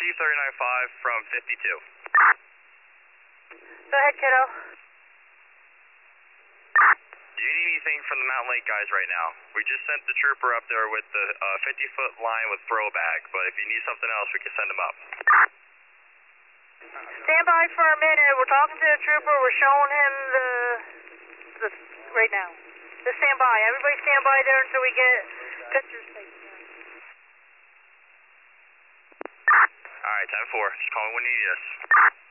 receive 39.5 from 52. Go ahead, kiddo. Do you need anything from the Mountain Lake guys right now? We just sent the trooper up there with the 50-foot line with throw bag, but if you need something else, we can send him up. Stand by for a minute. We're talking to the trooper. We're showing him the right now. Just stand by. Everybody stand by there until we get pictures taken. All right, 10-4. Just call me when you need us.